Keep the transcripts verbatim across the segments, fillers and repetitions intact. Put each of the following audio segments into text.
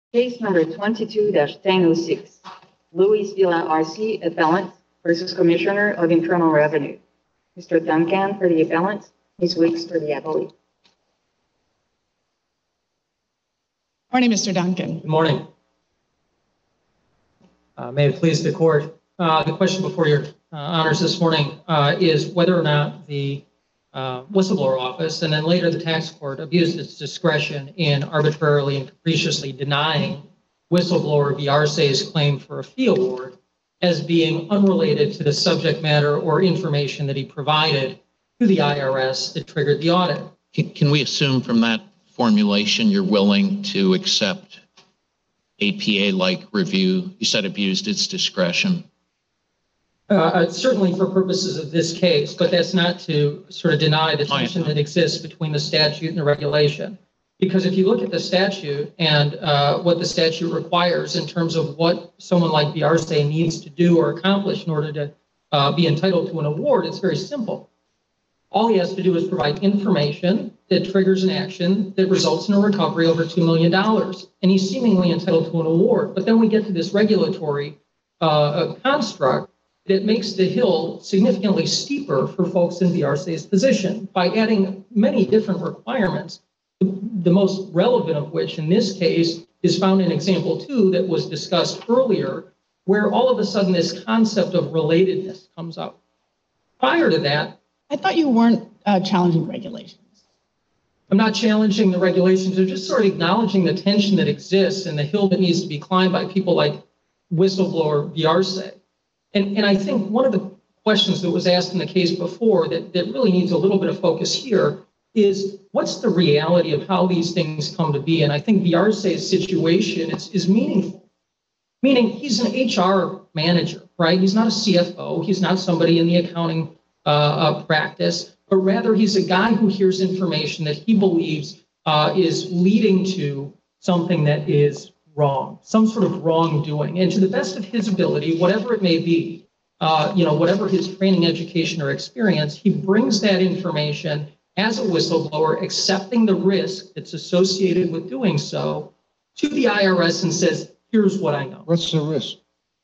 Case number twenty-two ten oh six, Luis Villa R C, appellant versus Commissioner of Internal Revenue. Mister Duncan for the appellant, Miz Weeks for the appellate. Morning, Mister Duncan. Good morning. Uh, may it please the court. Uh, the question before your uh, honors this morning uh, is whether or not the uh, whistleblower office and then later the tax court abused its discretion in arbitrarily and capriciously denying whistleblower V R C A's claim for a fee award as being unrelated to the subject matter or information that he provided to the I R S that triggered the audit. Can, can we assume from that formulation you're willing to accept A P A-like review? You said abused its discretion. Uh, certainly for purposes of this case, but that's not to sort of deny the tension that exists between the statute and the regulation. Because if you look at the statute and uh, what the statute requires in terms of what someone like V R C A needs to do or accomplish in order to uh, be entitled to an award, it's very simple. All he has to do is provide information that triggers an action that results in a recovery over two million dollars. And he's seemingly entitled to an award. But then we get to this regulatory uh, construct that makes the hill significantly steeper for folks in V R C A's position by adding many different requirements, the most relevant of which in this case is found in example two that was discussed earlier, where all of a sudden this concept of relatedness comes up. Prior to that, I thought you weren't uh, challenging regulations. I'm not challenging the regulations. I'm just sort of acknowledging the tension that exists and the hill that needs to be climbed by people like whistleblower V R C A. And, and I think one of the questions that was asked in the case before that, that really needs a little bit of focus here is what's the reality of how these things come to be? And I think V R C A's situation is, is meaningful. Meaning he's an H R manager, right? He's not a C F O. He's not somebody in the accounting uh, uh, practice, but rather he's a guy who hears information that he believes uh, is leading to something that is wrong, some sort of wrongdoing. And to the best of his ability, whatever it may be, uh, you know, whatever his training, education, or experience, he brings that information as a whistleblower, accepting the risk that's associated with doing so, to the I R S and says, here's what I know. What's the risk?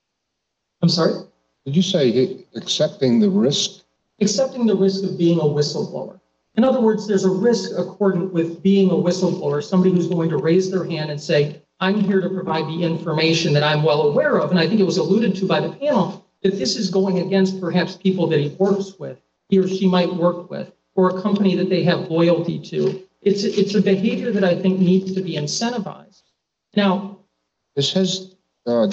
I'm sorry? Did you say accepting the risk? Accepting the risk of being a whistleblower. In other words, there's a risk accordant with being a whistleblower, somebody who's going to raise their hand and say, I'm here to provide the information that I'm well aware of. And I think it was alluded to by the panel that this is going against perhaps people that he works with, he or she might work with, or a company that they have loyalty to. It's a, it's a behavior that I think needs to be incentivized. Now, is his uh,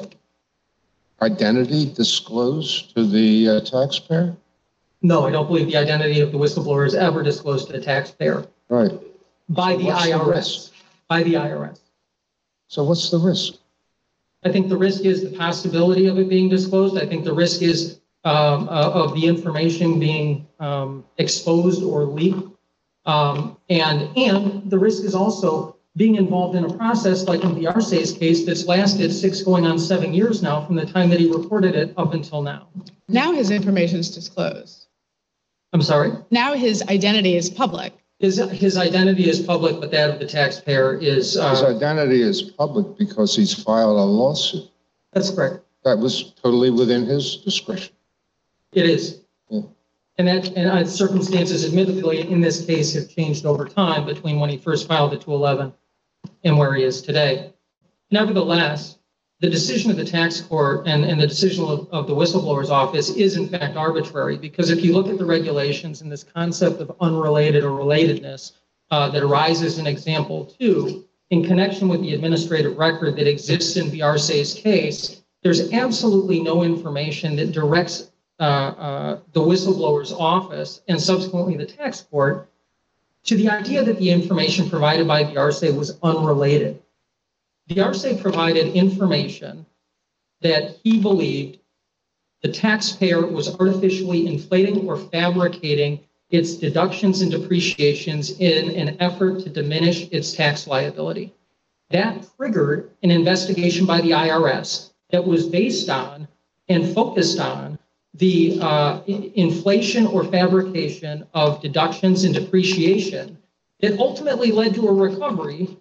identity disclosed to the uh, taxpayer? No, I don't believe the identity of the whistleblower is ever disclosed to the taxpayer. Right. By So the what's the I R S. risk? By the I R S. So what's the risk? I think the risk is the possibility of it being disclosed. I think the risk is um, uh, of the information being um, exposed or leaked. Um, and, and the risk is also being involved in a process like in V R C A's case that's lasted six going on seven years now from the time that he reported it up until now. Now his information is disclosed. I'm sorry? Now his identity is public. His, his identity is public, but that of the taxpayer is... Uh, His identity is public because he's filed a lawsuit. That's correct. That was totally within his discretion. It is. Yeah. And that and uh, circumstances, admittedly, in this case have changed over time between when he first filed the two eleven and where he is today. Nevertheless, the decision of the tax court and, and the decision of, of the whistleblower's office is in fact arbitrary, because if you look at the regulations and this concept of unrelated or relatedness uh, that arises in example two, in connection with the administrative record that exists in V R C A's case, there's absolutely no information that directs uh, uh, the whistleblower's office and subsequently the tax court to the idea that the information provided by V R C A was unrelated. V R C A provided information that he believed the taxpayer was artificially inflating or fabricating its deductions and depreciations in an effort to diminish its tax liability. That triggered an investigation by the I R S that was based on and focused on the uh, inflation or fabrication of deductions and depreciation that ultimately led to a recovery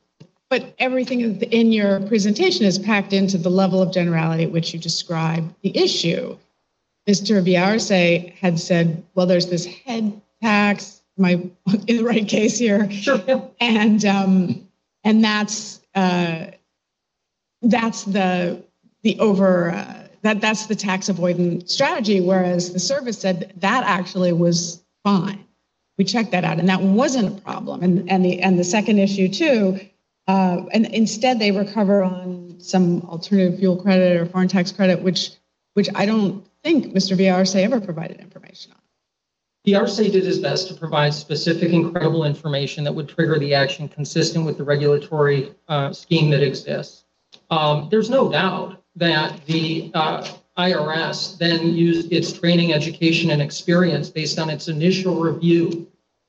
But everything in your presentation is packed into the level of generality at which you describe the issue. Mister Villarse had said, well, there's this head tax. Am I in the right case here? Sure. Yeah. And um, and that's uh, that's the the over uh, that that's the tax avoidance strategy. Whereas the service said that actually was fine. We checked that out, and that wasn't a problem. And and the and the second issue too. Uh, and instead, they recover on some alternative fuel credit or foreign tax credit, which which I don't think Mister Villarse ever provided information on. Villarse did his best to provide specific and credible information that would trigger the action consistent with the regulatory uh, scheme that exists. Um, there's no doubt that the uh, I R S then used its training, education, and experience based on its initial review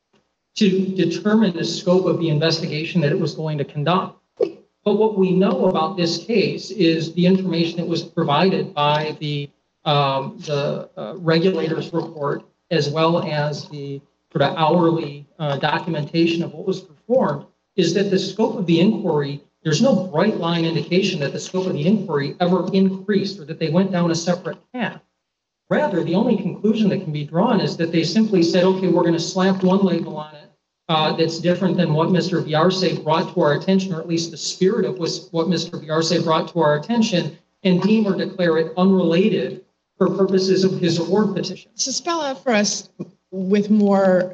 to determine the scope of the investigation that it was going to conduct. But what we know about this case is the information that was provided by the, um, the uh, regulator's report, as well as the sort of hourly uh, documentation of what was performed, is that the scope of the inquiry, there's no bright line indication that the scope of the inquiry ever increased or that they went down a separate path. Rather, the only conclusion that can be drawn is that they simply said, okay, we're going to slap one label on it uh, that's different than what Mister Villarse brought to our attention, or at least the spirit of what Mister Villarse brought to our attention, and deem or declare it unrelated for purposes of his award petition. To spell out for us with more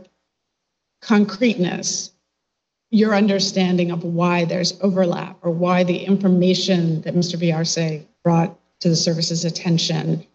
concreteness your understanding of why there's overlap or why the information that Mister Villarse brought to the service's attention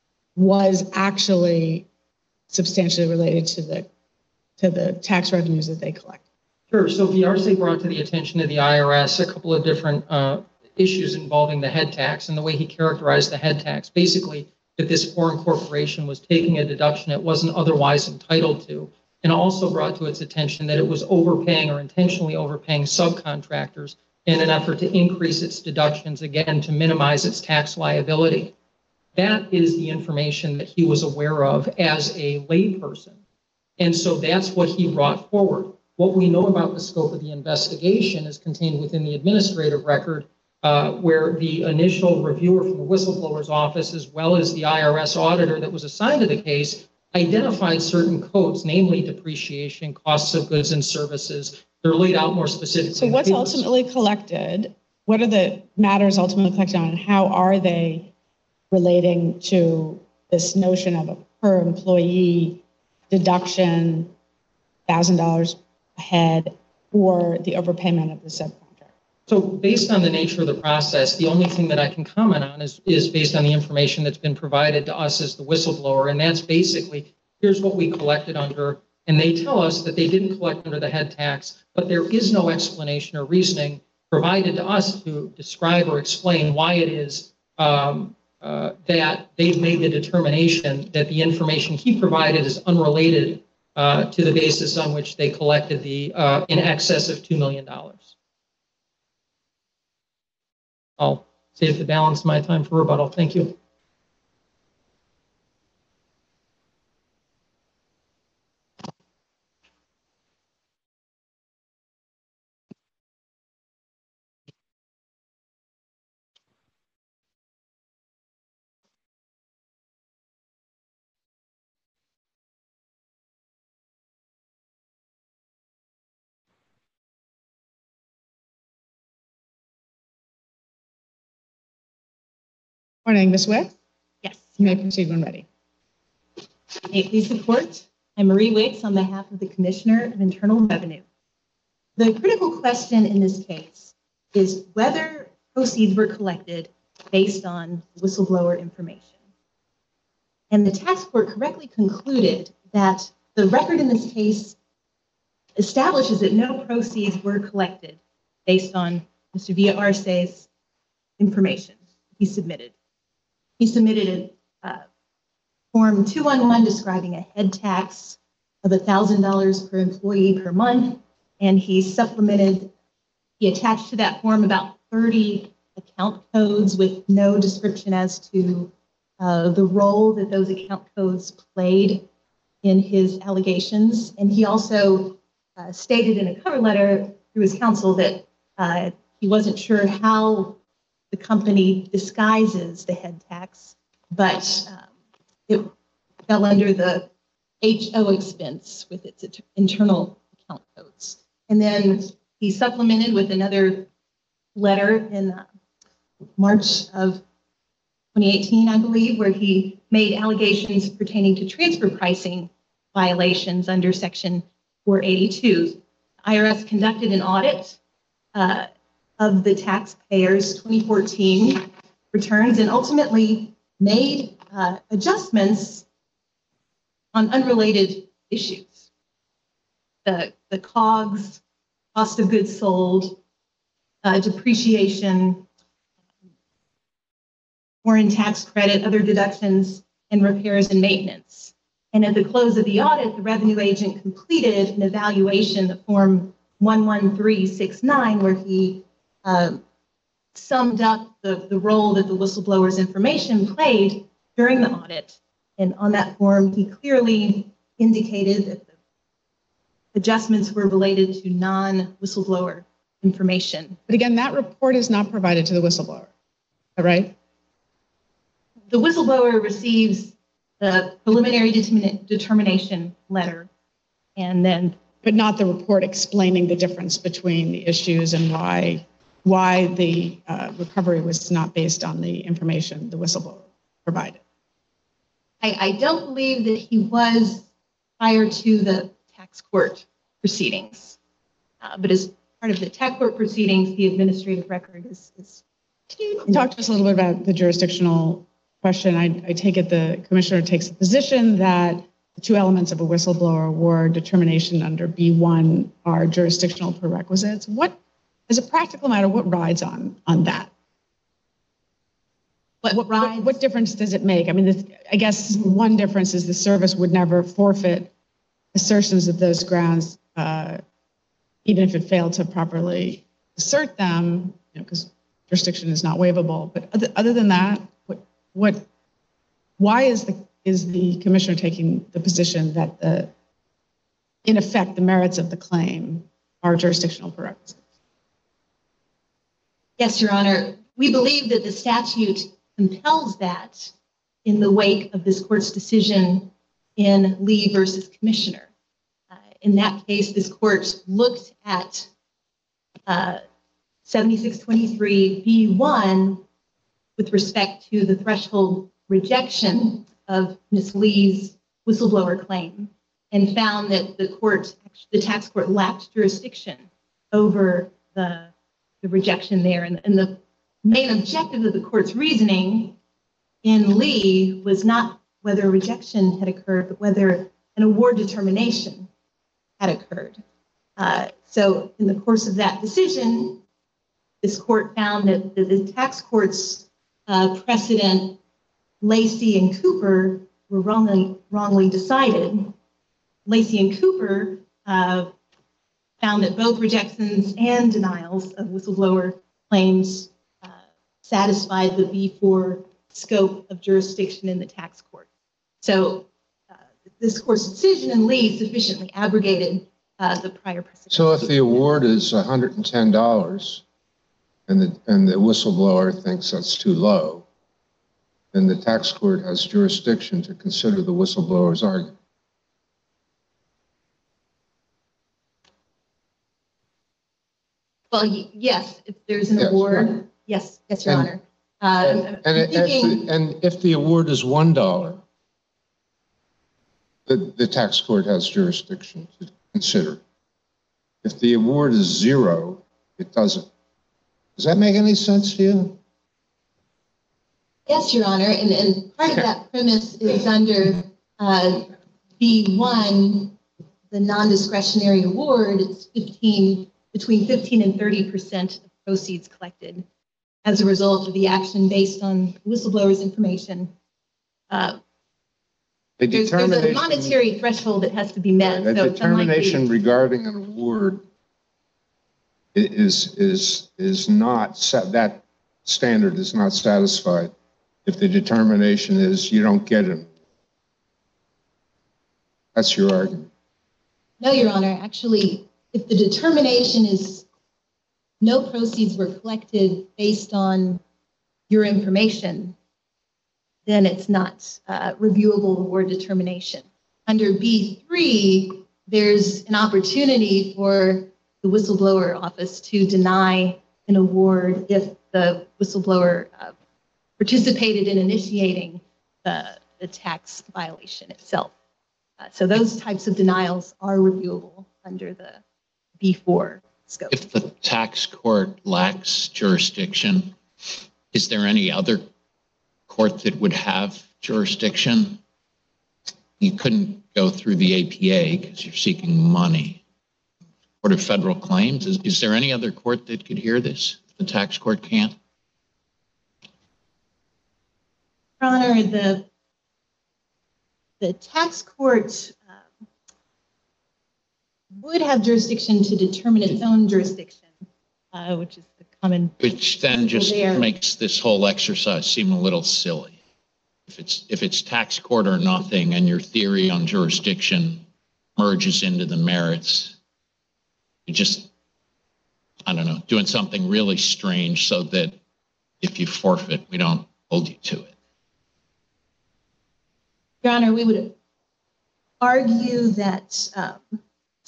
was actually substantially related to the to the tax revenues that they collect. Sure. So Villarse brought to the attention of the I R S a couple of different uh, issues involving the head tax and the way he characterized the head tax. Basically, that this foreign corporation was taking a deduction it wasn't otherwise entitled to, and also brought to its attention that it was overpaying or intentionally overpaying subcontractors in an effort to increase its deductions, again, to minimize its tax liability. That is the information that he was aware of as a layperson. And so that's what he brought forward. What we know about the scope of the investigation is contained within the administrative record, uh, where the initial reviewer from the whistleblower's office, as well as the I R S auditor that was assigned to the case, identified certain codes, namely depreciation, costs of goods and services. They're laid out more specifically. So what's ultimately collected? What are the matters ultimately collected on, and how are they relating to this notion of a per employee deduction, one thousand dollars a head, or the overpayment of the subcontractor? So based on the nature of the process, the only thing that I can comment on is, is based on the information that's been provided to us as the whistleblower. And that's basically, here's what we collected under. And they tell us that they didn't collect under the head tax, but there is no explanation or reasoning provided to us to describe or explain why it is um, uh, that they've made the determination that the information he provided is unrelated uh, to the basis on which they collected the uh, in excess of two million dollars. I'll save the balance of my time for rebuttal. Thank you. Morning, Miz Wicks. Yes. You may proceed when ready. May it please the court. I'm Marie Wicks on behalf of the Commissioner of Internal Revenue. The critical question in this case is whether proceeds were collected based on whistleblower information. And the tax court correctly concluded that the record in this case establishes that no proceeds were collected based on Mister Villarse's information he submitted. He submitted a uh, Form two one one describing a head tax of one thousand dollars per employee per month, and he supplemented, he attached to that form about thirty account codes with no description as to uh, the role that those account codes played in his allegations. And he also uh, stated in a cover letter through his counsel that Uh, he wasn't sure how the company disguises the head tax, but um, it fell under the H O expense with its internal account codes. And then he supplemented with another letter in uh, March of twenty eighteen, I believe, where he made allegations pertaining to transfer pricing violations under Section four eighty-two. I R S conducted an audit uh, of the taxpayers' twenty fourteen returns and ultimately made uh, adjustments on unrelated issues. The, the C O G S, cost of goods sold, uh, depreciation, foreign tax credit, other deductions, and repairs and maintenance. And at the close of the audit, the revenue agent completed an evaluation, the form one one three six nine, where he uh, summed up the, the role that the whistleblower's information played during the audit. And on that form, he clearly indicated that the adjustments were related to non-whistleblower information. But again, that report is not provided to the whistleblower, right? The whistleblower receives the preliminary determin- determination letter, and then But not the report explaining the difference between the issues and why why the uh, recovery was not based on the information the whistleblower provided. I, I don't believe that he was prior to the tax court proceedings. Uh, but as part of the tax court proceedings, the administrative record is. is Can you talk to us a little bit about the jurisdictional question? I, I take it the commissioner takes the position that the two elements of a whistleblower award determination under B one are jurisdictional prerequisites. What, as a practical matter, what rides on on that? What, What, rides? what, what difference does it make? I mean, this, I guess one difference is the service would never forfeit assertions of those grounds, uh, even if it failed to properly assert them, you know, because jurisdiction is not waivable. But other, other than that, what, what, why is the is the commissioner taking the position that the, in effect, the merits of the claim are jurisdictional prerequisites? Yes, Your Honor. We believe that the statute compels that in the wake of this court's decision in Lee versus Commissioner. Uh, in that case, this court looked at uh, seventy-six twenty-three B one with respect to the threshold rejection of Miz Lee's whistleblower claim and found that the court, the tax court, lacked jurisdiction over the, the rejection there. And, and the main objective of the court's reasoning in Lee was not whether rejection had occurred, but whether an award determination had occurred. Uh, so in the course of that decision, this court found that the, the tax court's uh, precedent, Lacey and Cooper, were wrongly, wrongly decided. Lacey and Cooper uh, found that both rejections and denials of whistleblower claims uh, satisfied the B four scope of jurisdiction in the tax court. So uh, this court's decision in Lee sufficiently abrogated uh, the prior precedent. So if the award is one hundred ten dollars and the, and the whistleblower thinks that's too low, then the tax court has jurisdiction to consider the whistleblower's argument. Well, y- yes, if there's an Yes, award, right. yes, yes, Your And- Honor. Uh, And, I'm and if thinking- the, and if the award is one dollar, the, the tax court has jurisdiction to consider. If the award is zero, it doesn't. Does that make any sense to you? Yes, Your Honor, and, and part of that premise is under uh, B one, the non-discretionary award, it's fifteen, between fifteen and thirty percent of proceeds collected as a result of the action based on whistleblower's information. Uh, The There's, there's a determination- monetary threshold that has to be met. The so it's unlikely- determination regarding an award i- is, is, is not, set. That standard is not satisfied if the determination is you don't get it. That's your argument. No, Your Honor, actually, if the determination is no proceeds were collected based on your information, then it's not uh, reviewable award determination. Under B three, there's an opportunity for the whistleblower office to deny an award if the whistleblower uh, participated in initiating the, the tax violation itself. Uh, so those types of denials are reviewable under the B four scope. If the tax court lacks jurisdiction, is there any other court that would have jurisdiction? You couldn't go through the A P A because you're seeking money. Court of Federal Claims, is, is there any other court that could hear this? The tax court can't? Your Honor, the, the tax court uh, would have jurisdiction to determine its own jurisdiction, uh, which is the common. Which then just there. makes this whole exercise seem a little silly. If it's, if it's tax court or nothing and your theory on jurisdiction merges into the merits, you just, I don't know, doing something really strange so that if you forfeit, we don't hold you to it. Your Honor, we would argue that um,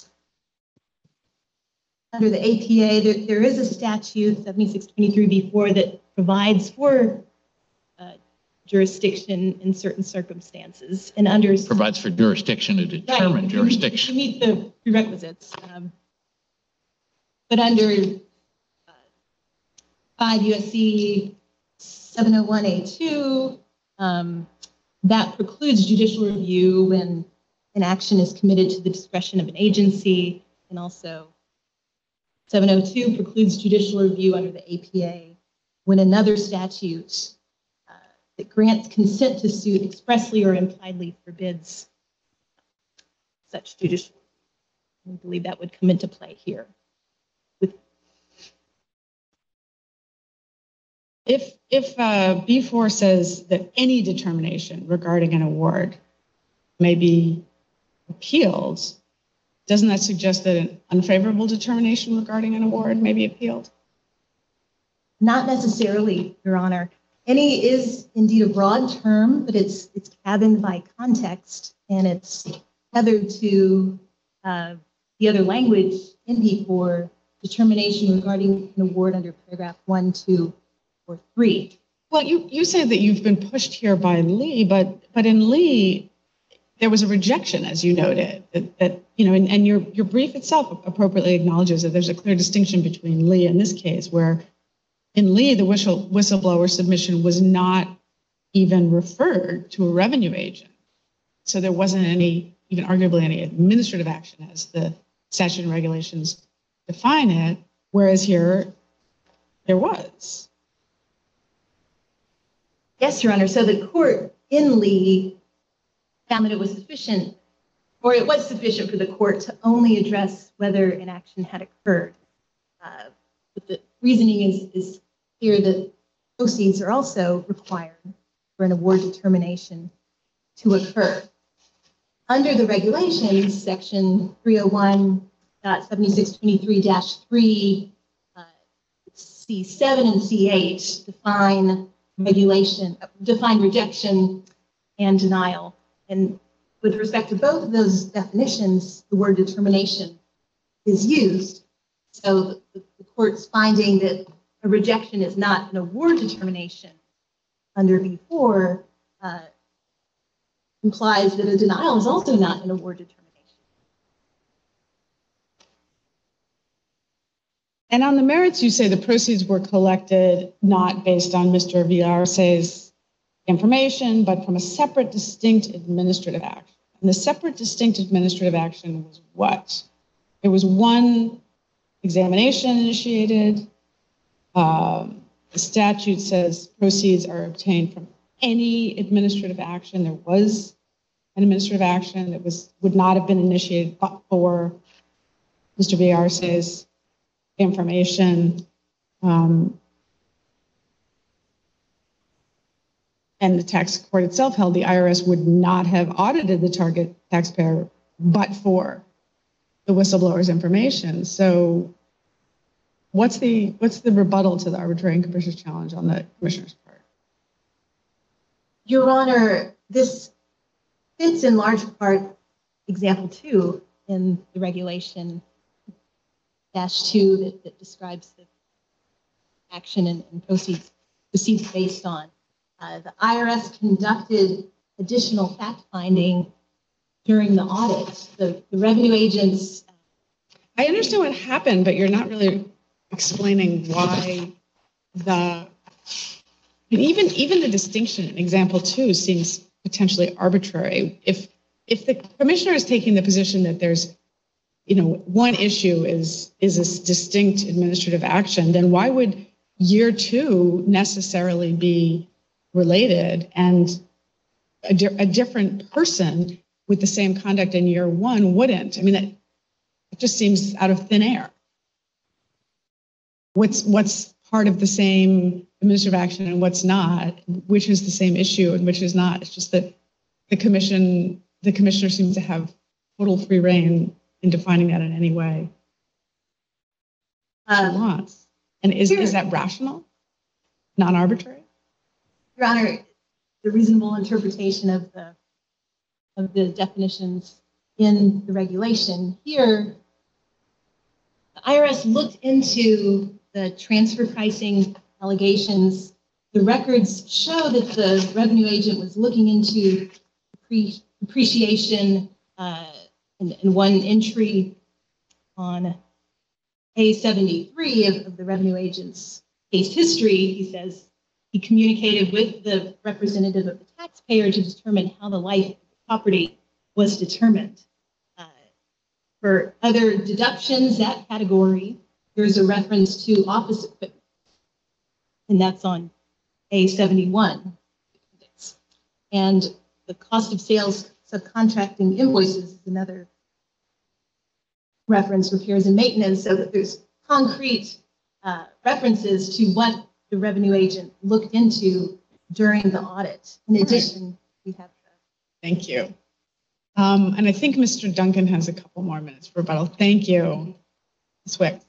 under the A P A, there, there is a statute, seventy-six twenty-three B four, that provides for uh, jurisdiction in certain circumstances. And under Provides for jurisdiction to determine right, jurisdiction. You meet the prerequisites. Um, but under uh, five U S C seven oh one A two, um, that precludes judicial review when an action is committed to the discretion of an agency, and also seven oh two precludes judicial review under the A P A when another statute uh, that grants consent to suit expressly or impliedly forbids such judicial. We believe that would come into play here. With If, if uh, B four says that any determination regarding an award may be appealed, doesn't that suggest that an unfavorable determination regarding an award may be appealed? Not necessarily, Your Honor. Any is indeed a broad term, but it's it's cabined by context, and it's tethered to uh, the other language in B four, determination regarding an award under paragraph one, two, or three. Well, you, you say that you've been pushed here by Lee, but but in Lee, there was a rejection, as you noted, that, that you know, and, and your your brief itself appropriately acknowledges that there's a clear distinction between Lee and this case, where in Lee, the whistle, whistleblower submission was not even referred to a revenue agent. So there wasn't any, even arguably any administrative action as the statute and regulations define it, whereas here, there was. Yes, Your Honor. So the court in Lee found that it was sufficient, or it was sufficient for the court to only address whether an action had occurred. Uh, but the reasoning is, is clear that proceeds are also required for an award determination to occur. Under the regulations, section three oh one point seventy-six twenty-three dash three, uh, C seven and C eight define regulation, define rejection and denial. And with respect to both of those definitions, the word determination is used. So the, the court's finding that a rejection is not an award determination under B four uh, implies that a denial is also not an award determination. And on the merits, you say the proceeds were collected not based on Mister Villarce's information, but from a separate, distinct administrative action. And the separate, distinct administrative action was what? It was one examination initiated. Um, the statute says proceeds are obtained from any administrative action. There was an administrative action that was would not have been initiated but for Mister Villarce's information. Um, and the tax court itself held the I R S would not have audited the target taxpayer but for the whistleblower's information. So what's the what's the rebuttal to the arbitrary and capricious challenge on the commissioner's part? Your Honor, this fits in large part example two in the regulation dash two that, that describes the action and, and proceeds, proceeds based on. Uh, the I R S conducted additional fact finding during the audit. The, the revenue agents. I understand what happened, but you're not really explaining why the, I mean, even, even the distinction in example two seems potentially arbitrary. If, if the commissioner is taking the position that there's, you know, one issue is, is a distinct administrative action, then why would year two necessarily be related, and a, di- a different person with the same conduct in year one wouldn't? I mean, that it just seems out of thin air. What's what's part of the same administrative action and what's not? Which is the same issue and which is not? It's just that the commission, the commissioner seems to have total free reign in defining that in any way she Um, wants. And is here- is that rational, non-arbitrary? Your Honor, the reasonable interpretation of the of the definitions in the regulation here, the I R S looked into the transfer pricing allegations. The records show that the revenue agent was looking into depre- depreciation uh, in, in one entry on A seventy-three of, of the revenue agent's case history. He says he communicated with the representative of the taxpayer to determine how the life of the property was determined. Uh, for other deductions, that category, there's a reference to office equipment, and that's on A seventy-one. And the cost of sales subcontracting invoices is another reference, repairs and maintenance, so that there's concrete uh, references to what the revenue agent looked into during the audit. In addition, we have the Thank you. Um, and I think Mister Duncan has a couple more minutes for rebuttal. Thank you. Miz Wick.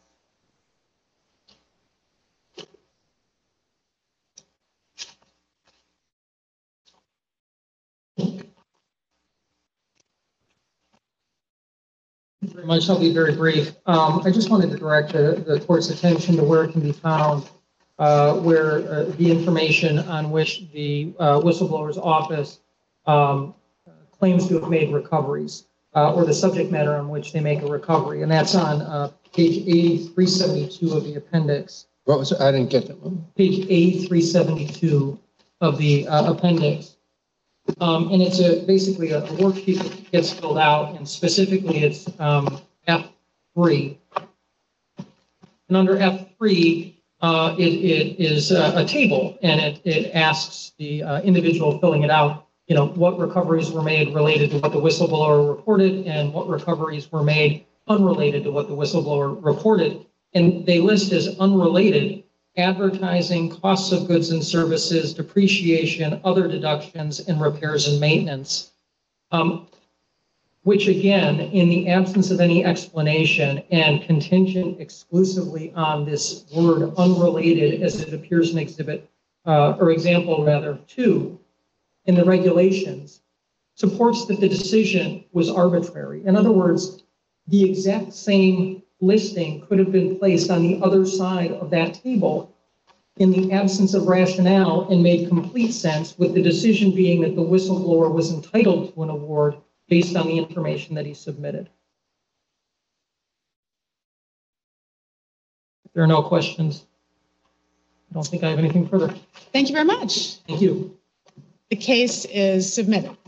Thank you very much. I'll be very brief. Um, I just wanted to direct the, the court's attention to where it can be found, uh, where uh, the information on which the uh, whistleblower's office um, claims to have made recoveries, uh, or the subject matter on which they make a recovery, and that's on uh, page A three seventy-two of the appendix. What was it? I didn't get that one. Page A three seventy-two of the uh, appendix. Um, and it's a basically a worksheet that gets filled out, and specifically it's um, F three. And under F three, uh, it, it is a, a table, and it, it asks the uh, individual filling it out, you know, what recoveries were made related to what the whistleblower reported, and what recoveries were made unrelated to what the whistleblower reported. And they list as unrelated advertising, costs of goods and services, depreciation, other deductions, and repairs and maintenance, um, which again, in the absence of any explanation and contingent exclusively on this word unrelated as it appears in exhibit, uh, or example rather, two in the regulations, supports that the decision was arbitrary. In other words, the exact same listing could have been placed on the other side of that table in the absence of rationale and made complete sense, with the decision being that the whistleblower was entitled to an award based on the information that he submitted. If there are no questions, I don't think I have anything further. Thank you very much. Thank you. The case is submitted.